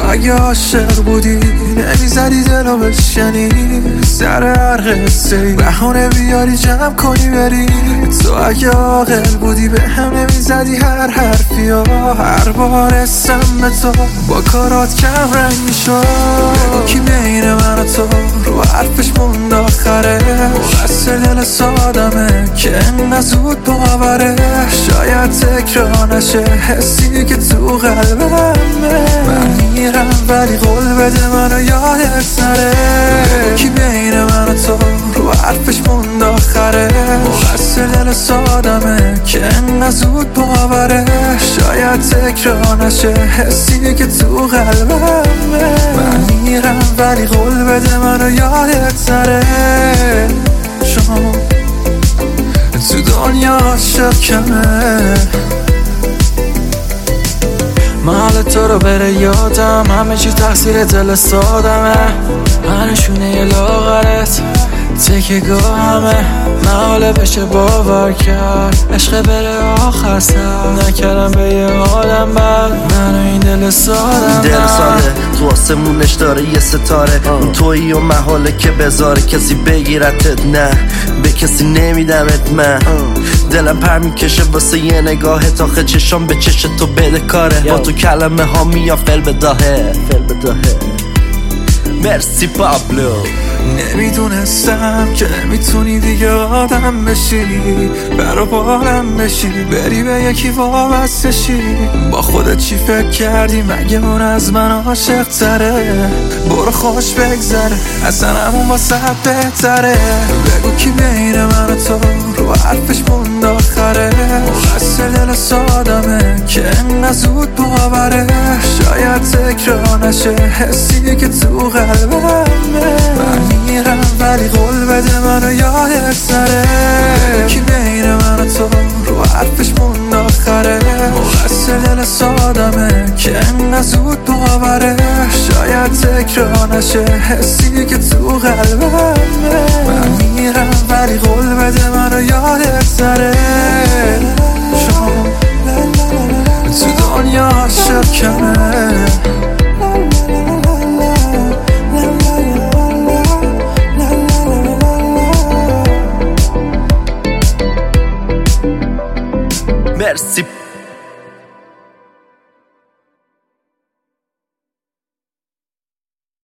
اگه عاشق بودی نمیزدی دلو بشکنی، سر هر قصه بهونه بیاری جمع کنی بری. تو اگه عاقل بودی به هم نمیزدی هر حرفی ها، هر بار اسم به تو با کارات کم رنگ میشد. بگو کی بین من و تو رو حرفش موند آخره، مقصر دل سادمه که انقدر زود باوره. شاید تکرار نشه حسی که تو قلبمه، من میرم ولی قول بده منو یادت نره. کی بین من و تو رو حرفش موند آخره، مقصر دل سادمه که انقدر زود باوره. شاید تکرار نشه حسی که تو قلبمه، من میرم ولی قول بده منو یادت نره. چون تو دنیا عاشق کمه، من حال تو رو بره یادم، همه چی تقصیر دل سادمه. منشونه یه لاغرت تکه گاهمه، محاله بشه باور کرد عشق بره آخر سر. نکردم به یه آدم بد منو این دل سادمه. دل ساده تو آسمونش داره یه ستاره، تویی و محاله که بذاره کسی بگیرتت، نه به کسی نمیدمت. من دلم پر میکشه واسه یه نگاهت، آخه چشام به چش تو بده کاره. با تو کلمه ها میام فل بداهه. مرسی پابلو. نمیدونستم که نمیتونی دیگه آدم بشی، برا بارم بشی، بری به یکی وابسته شی. با خودت چی فکر کردی مگه اون از من عاشق تره؟ برو خوش بگذره اصلا همون واسه بهتره. بگو کی بین من و تو رو حرفش موند آخره، مقصر دل سادمه که انقدر زود باوره. شاید تکرار نشه حسی که تو قلبمه، من میرم ولی قول بده منو یادت نره. کی بین من و تو رو حرفش موند آخره، مقصر دل سادمه که انقدر زود باوره. شاید تکرار نشه حسی که تو قلبمه، من میرم ولی قول بده منو یادت نره. چون تو دنیا عاشق کمه.